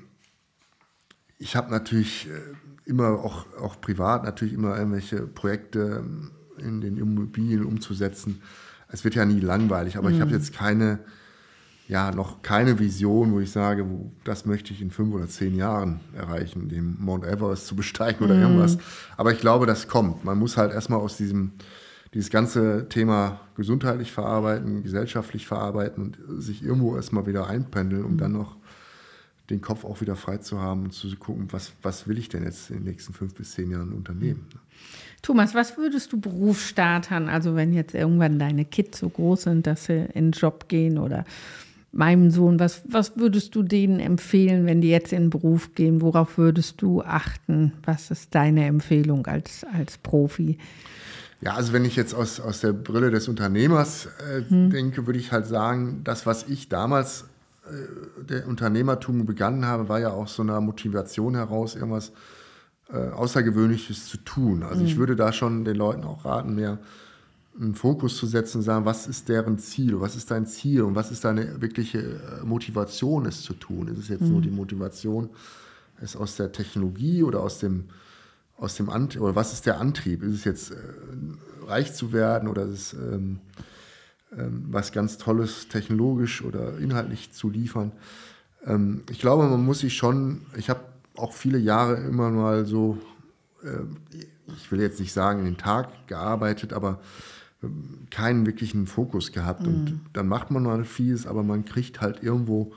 ich habe natürlich äh, immer auch, auch privat natürlich immer irgendwelche Projekte in den Immobilien umzusetzen. Es wird ja nie langweilig, aber mhm. ich habe jetzt keine Ja, noch keine Vision, wo ich sage, wo, das möchte ich in fünf oder zehn Jahren erreichen, den Mount Everest zu besteigen oder mm. irgendwas. Aber ich glaube, das kommt. Man muss halt erstmal aus diesem, dieses ganze Thema gesundheitlich verarbeiten, gesellschaftlich verarbeiten und sich irgendwo erstmal wieder einpendeln, um mm. dann noch den Kopf auch wieder frei zu haben und zu gucken, was, was will ich denn jetzt in den nächsten fünf bis zehn Jahren unternehmen. Thomas, was würdest du Berufsstartern, also wenn jetzt irgendwann deine Kids so groß sind, dass sie in den Job gehen oder meinem Sohn, was, was würdest du denen empfehlen, wenn die jetzt in den Beruf gehen? Worauf würdest du achten? Was ist deine Empfehlung als, als Profi? Ja, also wenn ich jetzt aus, aus der Brille des Unternehmers äh, hm. denke, würde ich halt sagen, das, was ich damals äh, der Unternehmertum begangen habe, war ja auch so eine Motivation heraus, irgendwas äh, Außergewöhnliches zu tun. Also hm. ich würde da schon den Leuten auch raten, mehr einen Fokus zu setzen und sagen, was ist deren Ziel, was ist dein Ziel und was ist deine wirkliche Motivation, es zu tun. Ist es jetzt mhm. nur die Motivation, es aus der Technologie oder aus dem, aus dem Antrieb, oder was ist der Antrieb? Ist es jetzt äh, reich zu werden oder ist es ähm, ähm, was ganz Tolles technologisch oder inhaltlich zu liefern? Ähm, ich glaube, man muss sich schon, ich habe auch viele Jahre immer mal so, äh, ich will jetzt nicht sagen, in den Tag gearbeitet, aber keinen wirklichen Fokus gehabt. Mhm. Und dann macht man mal vieles, aber man kriegt halt irgendwo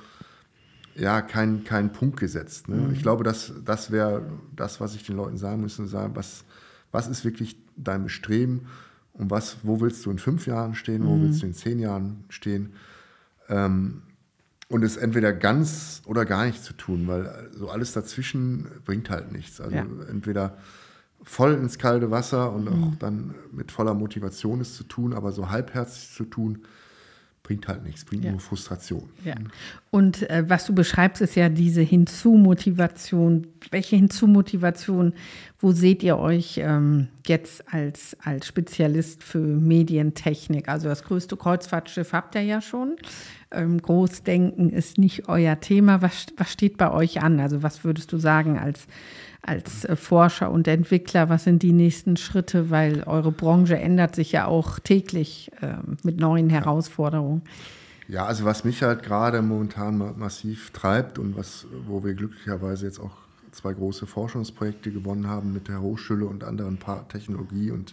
ja keinen keinen Punkt gesetzt. Ne? Mhm. Ich glaube, das, das wäre das, was ich den Leuten sagen müsste, sagen, was, was ist wirklich dein Bestreben und was, wo willst du in fünf Jahren stehen, wo mhm. willst du in zehn Jahren stehen? Ähm, und es entweder ganz oder gar nicht zu tun, weil so alles dazwischen bringt halt nichts. Also ja. entweder voll ins kalte Wasser und auch dann mit voller Motivation es zu tun, aber so halbherzig zu tun, bringt halt nichts, bringt ja. nur Frustration. Ja. Und äh, was du beschreibst, ist ja diese Hinzumotivation. Welche Hinzumotivation, wo seht ihr euch ähm, jetzt als, als Spezialist für Medientechnik? Also das größte Kreuzfahrtschiff habt ihr ja schon. Ähm, Großdenken ist nicht euer Thema. Was, was steht bei euch an? Also was würdest du sagen als als Forscher und Entwickler, was sind die nächsten Schritte? Weil eure Branche ändert sich ja auch täglich äh, mit neuen Herausforderungen. Ja, also was mich halt gerade momentan massiv treibt und was, wo wir glücklicherweise jetzt auch zwei große Forschungsprojekte gewonnen haben mit der Hochschule und anderen pa- Technologie- und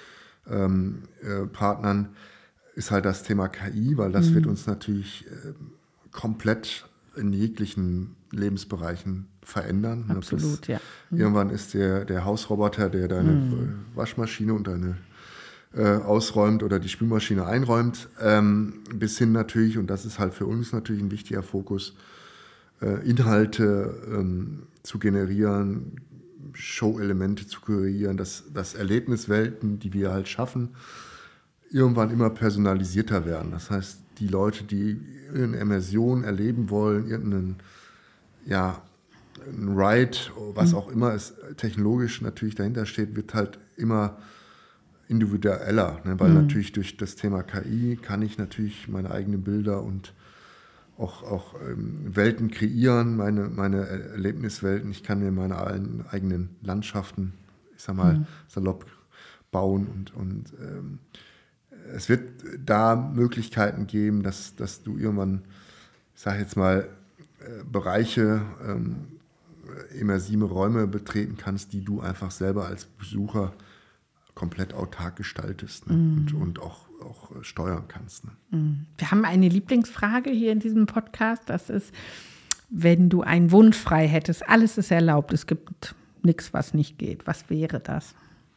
ähm, äh, Partnern, ist halt das Thema K I, weil das mhm. wird uns natürlich äh, komplett in jeglichen Lebensbereichen verändern. Absolut, das, ja. Mhm. Irgendwann ist der, der Hausroboter, der deine mhm. Waschmaschine und deine äh, ausräumt oder die Spülmaschine einräumt, ähm, bis hin natürlich, und das ist halt für uns natürlich ein wichtiger Fokus, äh, Inhalte ähm, zu generieren, Show-Elemente zu kreieren, dass, dass Erlebniswelten, die wir halt schaffen, irgendwann immer personalisierter werden. Das heißt, die Leute, die eine Immersion erleben wollen, irgendeinen, ja, ein Ride, was auch immer es technologisch natürlich dahinter steht, wird halt immer individueller, ne? Weil mhm. natürlich durch das Thema K I kann ich natürlich meine eigenen Bilder und auch, auch ähm, Welten kreieren, meine, meine Erlebniswelten. Ich kann mir meine eigenen Landschaften, ich sag mal, mhm. salopp bauen und, und ähm, es wird da Möglichkeiten geben, dass, dass du irgendwann, ich sage jetzt mal, äh, Bereiche, ähm, immersive Räume betreten kannst, die du einfach selber als Besucher komplett autark gestaltest, ne? mm. und, und auch, auch steuern kannst. Ne? Mm. Wir haben eine Lieblingsfrage hier in diesem Podcast. Das ist, wenn du einen Wunsch frei hättest, alles ist erlaubt, es gibt nichts, was nicht geht. Was wäre das?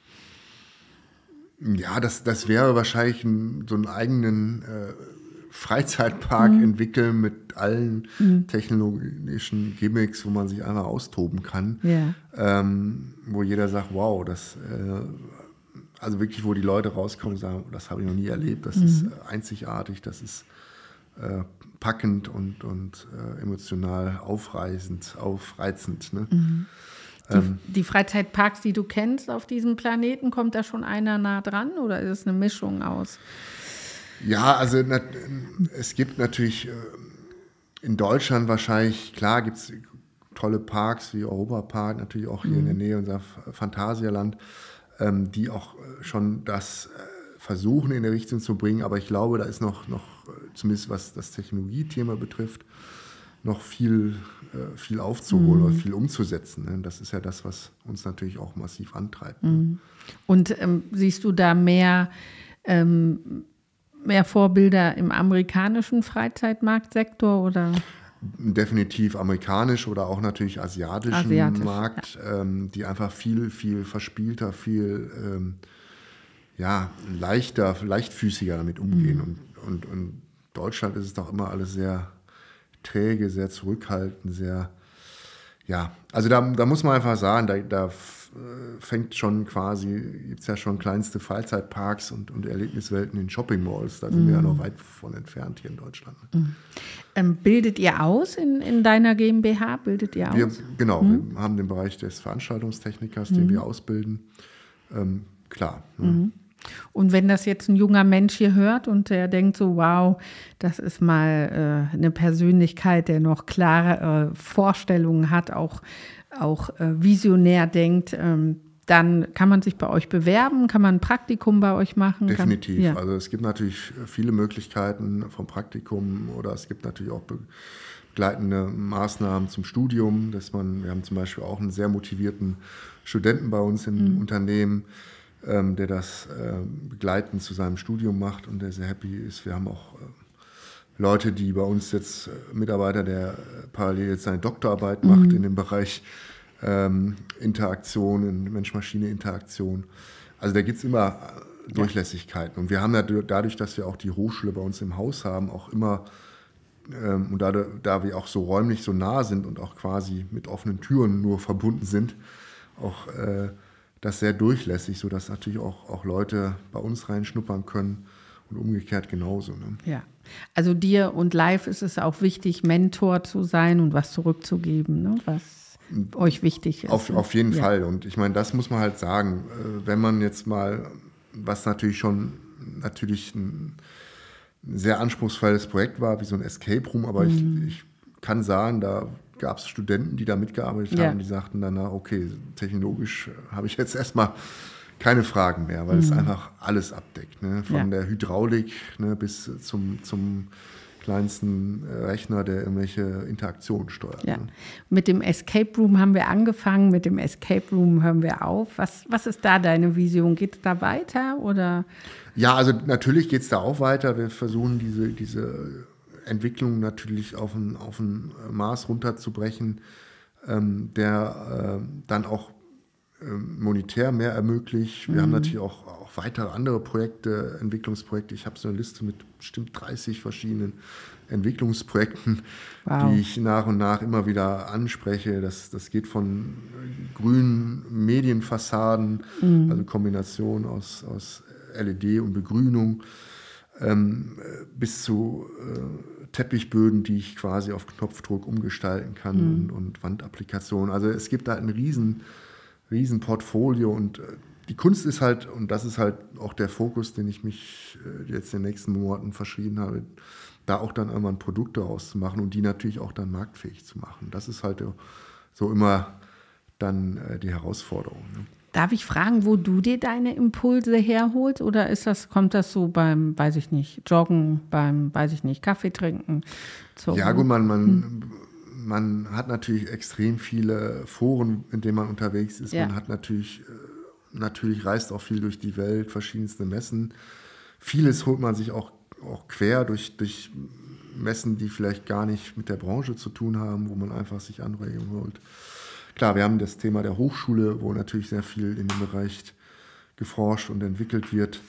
Ja, das, das wäre wahrscheinlich ein, so einen eigenen äh, Freizeitpark mhm. entwickeln mit allen mhm. technologischen Gimmicks, wo man sich einfach austoben kann. Ja. Ähm, wo jeder sagt, wow, das, äh, also wirklich, wo die Leute rauskommen und sagen, das habe ich noch nie erlebt, das mhm. ist äh, einzigartig, das ist äh, packend und, und äh, emotional aufreizend, aufreizend. Ne? Mhm. Die, die Freizeitparks, die du kennst auf diesem Planeten, kommt da schon einer nah dran oder ist es eine Mischung aus? Ja, also na, es gibt natürlich in Deutschland wahrscheinlich, klar gibt es tolle Parks wie Europapark, natürlich auch hier mhm. in der Nähe unser Phantasialand, ähm, die auch schon das versuchen in der Richtung zu bringen, aber ich glaube, da ist noch, noch zumindest was das Technologiethema betrifft, noch viel, äh, viel aufzuholen mhm. oder viel umzusetzen. Ne? Das ist ja das, was uns natürlich auch massiv antreibt. Ne? Mhm. Und ähm, siehst du da mehr, ähm, mehr Vorbilder im amerikanischen Freizeitmarktsektor? Oder? definitiv amerikanisch oder auch natürlich asiatischen Asiatisch, Markt, ja. ähm, die einfach viel, viel verspielter, viel ähm, ja, leichter, leichtfüßiger damit umgehen. Mhm. Und, und, und Deutschland ist es doch immer alles sehr träge, sehr zurückhaltend, sehr, ja, also da, da muss man einfach sagen, da, da fängt schon quasi, gibt es ja schon kleinste Freizeitparks und, und Erlebniswelten in Shopping-Malls, da sind mm. wir ja noch weit von entfernt hier in Deutschland. Mm. Ähm, bildet ihr aus in, in deiner GmbH? Bildet ihr wir, aus? Genau, mm. wir haben den Bereich des Veranstaltungstechnikers, mm. den wir ausbilden. Ähm, klar. Mm. Ja. Und wenn das jetzt ein junger Mensch hier hört und der denkt so, wow, das ist mal äh, eine Persönlichkeit, der noch klare äh, Vorstellungen hat, auch, auch äh, visionär denkt, ähm, dann kann man sich bei euch bewerben, kann man ein Praktikum bei euch machen? Definitiv. Kann, ja. Also es gibt natürlich viele Möglichkeiten vom Praktikum oder es gibt natürlich auch begleitende Maßnahmen zum Studium, dass man, wir haben zum Beispiel auch einen sehr motivierten Studenten bei uns im mhm. Unternehmen, Ähm, der das äh, begleitend zu seinem Studium macht und der sehr happy ist. Wir haben auch äh, Leute, die bei uns jetzt, äh, Mitarbeiter, der äh, parallel jetzt seine Doktorarbeit mhm. macht in dem Bereich ähm, Interaktion, in Mensch-Maschine-Interaktion. Also da gibt es immer äh, Durchlässigkeiten. Ja. Und wir haben ja dadurch, dass wir auch die Hochschule bei uns im Haus haben, auch immer, ähm, und da, da wir auch so räumlich so nah sind und auch quasi mit offenen Türen nur verbunden sind, auch äh, das sehr durchlässig, sodass natürlich auch, auch Leute bei uns reinschnuppern können und umgekehrt genauso. Ne? Ja, also dir und Live ist es auch wichtig, Mentor zu sein und was zurückzugeben, ne? Was euch wichtig ist. Auf, auf jeden ja. Fall. Und ich meine, das muss man halt sagen. Wenn man jetzt mal, was natürlich schon natürlich ein sehr anspruchsvolles Projekt war, wie so ein Escape Room, aber mhm. ich, ich kann sagen, da gab es Studenten, die da mitgearbeitet ja. haben, die sagten danach, okay, technologisch habe ich jetzt erstmal keine Fragen mehr, weil mhm. es einfach alles abdeckt. Ne? Von ja. der Hydraulik ne, bis zum, zum kleinsten Rechner, der irgendwelche Interaktionen steuert. Ja. Ne? Mit dem Escape Room haben wir angefangen, mit dem Escape Room hören wir auf. Was, was ist da deine Vision? Geht es da weiter? Oder? Ja, also natürlich geht es da auch weiter. Wir versuchen diese, diese Entwicklung natürlich auf ein, auf ein Maß runterzubrechen, ähm, der äh, dann auch äh, monetär mehr ermöglicht. Wir mhm. haben natürlich auch, auch weitere andere Projekte, Entwicklungsprojekte. Ich habe so eine Liste mit bestimmt dreißig verschiedenen Entwicklungsprojekten, wow. die ich nach und nach immer wieder anspreche. Das, das geht von grünen Medienfassaden, mhm. also Kombination aus, aus L E D und Begrünung, ähm, bis zu äh, Teppichböden, die ich quasi auf Knopfdruck umgestalten kann mhm. und, und Wandapplikationen. Also es gibt da ein riesen, riesen Portfolio und äh, die Kunst ist halt, und das ist halt auch der Fokus, den ich mich äh, jetzt in den nächsten Monaten verschrieben habe, da auch dann irgendwann Produkte rauszumachen und die natürlich auch dann marktfähig zu machen. Das ist halt so immer dann äh, die Herausforderung. Ne? Darf ich fragen, wo du dir deine Impulse herholst? Oder ist das, kommt das so beim, weiß ich nicht, Joggen, beim, weiß ich nicht, Kaffee trinken? So? Ja gut, man, man, hm. man hat natürlich extrem viele Foren, in denen man unterwegs ist. Ja. Man hat natürlich, natürlich reist auch viel durch die Welt, verschiedenste Messen. Vieles holt man sich auch, auch quer durch, durch Messen, die vielleicht gar nicht mit der Branche zu tun haben, wo man einfach sich Anregungen holt. Klar, wir haben das Thema der Hochschule, wo natürlich sehr viel in dem Bereich geforscht und entwickelt wird,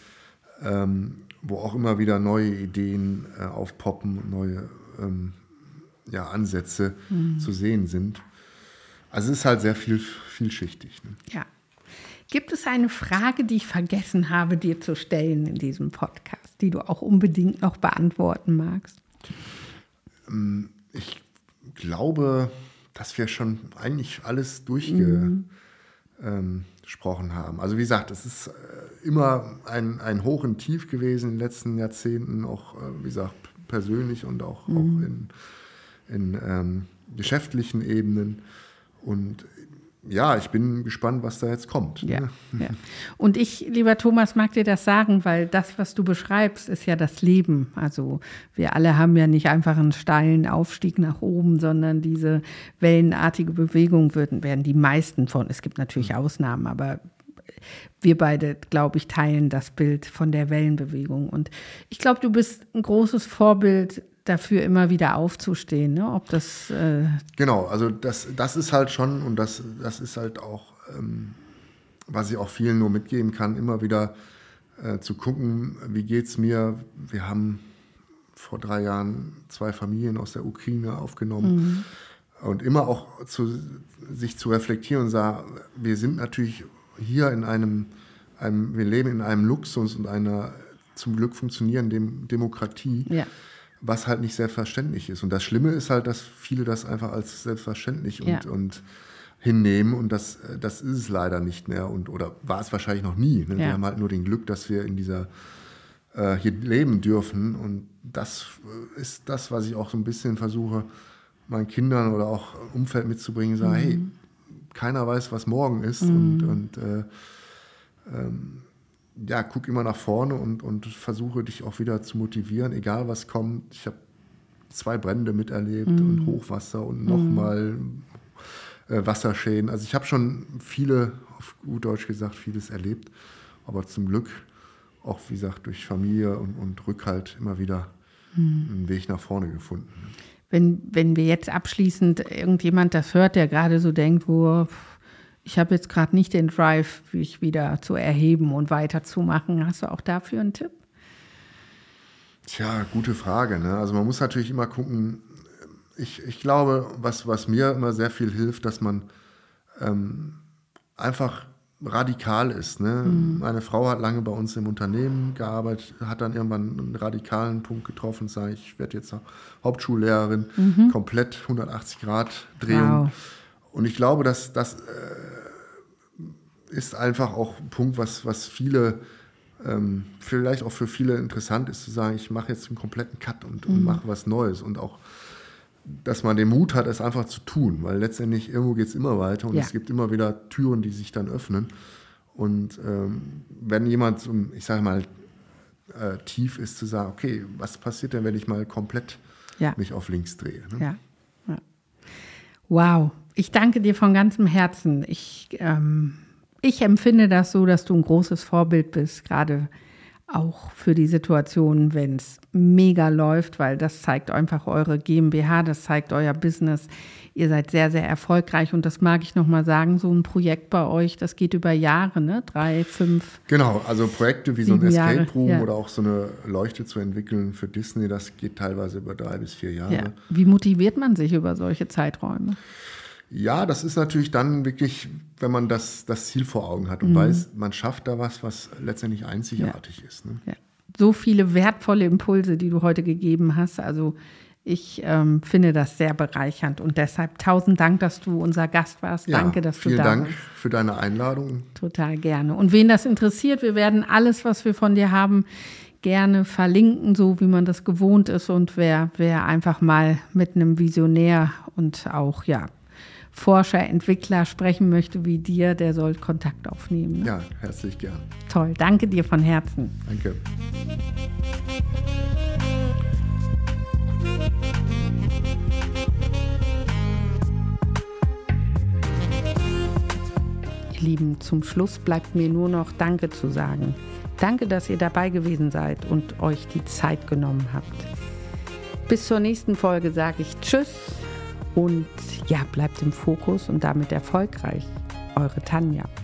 ähm, wo auch immer wieder neue Ideen äh, aufpoppen und neue ähm, ja, Ansätze mhm. zu sehen sind. Also es ist halt sehr viel, vielschichtig. Ne? Ja. Gibt es eine Frage, die ich vergessen habe, dir zu stellen in diesem Podcast, die du auch unbedingt noch beantworten magst? Ähm, ich glaube, dass wir schon eigentlich alles durchgesprochen mhm. ähm, haben. Also wie gesagt, es ist äh, immer ein, ein Hoch und Tief gewesen in den letzten Jahrzehnten, auch äh, wie gesagt persönlich und auch, mhm. auch in, in ähm, geschäftlichen Ebenen. Und ja, ich bin gespannt, was da jetzt kommt. Ja, ne? ja. Und ich, lieber Thomas, mag dir das sagen, weil das, was du beschreibst, ist ja das Leben. Also wir alle haben ja nicht einfach einen steilen Aufstieg nach oben, sondern diese wellenartige Bewegung würden, werden die meisten von, es gibt natürlich Ausnahmen, aber wir beide, glaube ich, teilen das Bild von der Wellenbewegung. Und ich glaube, du bist ein großes Vorbild dafür immer wieder aufzustehen, ne? Ob das äh genau, also das, das ist halt schon, und das, das ist halt auch, ähm, was ich auch vielen nur mitgeben kann, immer wieder äh, zu gucken, wie geht's mir. Wir haben vor drei Jahren zwei Familien aus der Ukraine aufgenommen. Mhm. Und immer auch zu, sich zu reflektieren und sagen, wir sind natürlich hier in einem, einem, wir leben in einem Luxus und einer zum Glück funktionierenden Demokratie, ja. was halt nicht selbstverständlich ist. Und das Schlimme ist halt, dass viele das einfach als selbstverständlich und, ja. und hinnehmen, und das, das ist es leider nicht mehr, und, oder war es wahrscheinlich noch nie. Ne? Ja. Wir haben halt nur den Glück, dass wir in dieser äh, hier leben dürfen, und das ist das, was ich auch so ein bisschen versuche, meinen Kindern oder auch Umfeld mitzubringen, sagen, mhm. hey, keiner weiß, was morgen ist, mhm. und, und äh, ähm, ja, guck immer nach vorne und, und versuche dich auch wieder zu motivieren, egal was kommt. Ich habe zwei Brände miterlebt mm. und Hochwasser und nochmal mm. äh, Wasserschäden. Also ich habe schon viele, auf gut Deutsch gesagt, vieles erlebt, aber zum Glück auch, wie gesagt, durch Familie und, und Rückhalt immer wieder mm. einen Weg nach vorne gefunden. Wenn, wenn wir jetzt abschließend irgendjemand das hört, der gerade so denkt, wo ich habe jetzt gerade nicht den Drive, mich wieder zu erheben und weiterzumachen. Hast du auch dafür einen Tipp? Tja, gute Frage. Ne? Also man muss natürlich immer gucken. Ich, ich glaube, was, was mir immer sehr viel hilft, dass man ähm, einfach radikal ist. Ne? Mhm. Meine Frau hat lange bei uns im Unternehmen gearbeitet, hat dann irgendwann einen radikalen Punkt getroffen, sage ich, werde jetzt Hauptschullehrerin, mhm. komplett hundertachtzig Grad Drehung. Wow. Und ich glaube, dass das äh, ist einfach auch ein Punkt, was, was viele, ähm, vielleicht auch für viele interessant ist, zu sagen, ich mache jetzt einen kompletten Cut und, mhm. und mache was Neues. Und auch, dass man den Mut hat, es einfach zu tun, weil letztendlich irgendwo geht es immer weiter, und ja. es gibt immer wieder Türen, die sich dann öffnen. Und ähm, wenn jemand, ich sage mal, äh, tief ist, zu sagen, okay, was passiert denn, wenn ich mal komplett ja. mich auf links drehe? Ne? Ja. Ja. Wow. Ich danke dir von ganzem Herzen. Ich, ähm, ich empfinde das so, dass du ein großes Vorbild bist, gerade auch für die Situation, wenn es mega läuft, weil das zeigt einfach eure GmbH, das zeigt euer Business. Ihr seid sehr, sehr erfolgreich, und das mag ich nochmal sagen, so ein Projekt bei euch, das geht über Jahre, ne? Drei, fünf, Genau, also Projekte wie so ein Escape Jahre, Room ja. oder auch so eine Leuchte zu entwickeln für Disney, das geht teilweise über drei bis vier Jahre. Ja. Wie motiviert man sich über solche Zeiträume? Ja, das ist natürlich dann wirklich, wenn man das, das Ziel vor Augen hat und mhm. weiß, man schafft da was, was letztendlich einzigartig ja. ist. Ne? Ja. So viele wertvolle Impulse, die du heute gegeben hast. Also ich ähm, finde das sehr bereichernd, und deshalb tausend Dank, dass du unser Gast warst. Ja, Danke, dass du da warst. Vielen Dank für deine Einladung. Total gerne. Und wen das interessiert, wir werden alles, was wir von dir haben, gerne verlinken, so wie man das gewohnt ist. Und wer, wer einfach mal mit einem Visionär und auch, ja, Forscher, Entwickler sprechen möchte wie dir, der soll Kontakt aufnehmen. Ne? Ja, herzlich gern. Toll, danke dir von Herzen. Danke. Ihr Lieben, zum Schluss bleibt mir nur noch Danke zu sagen. Danke, dass ihr dabei gewesen seid und euch die Zeit genommen habt. Bis zur nächsten Folge sage ich Tschüss. Und ja, bleibt im Fokus und damit erfolgreich. Eure Tanja.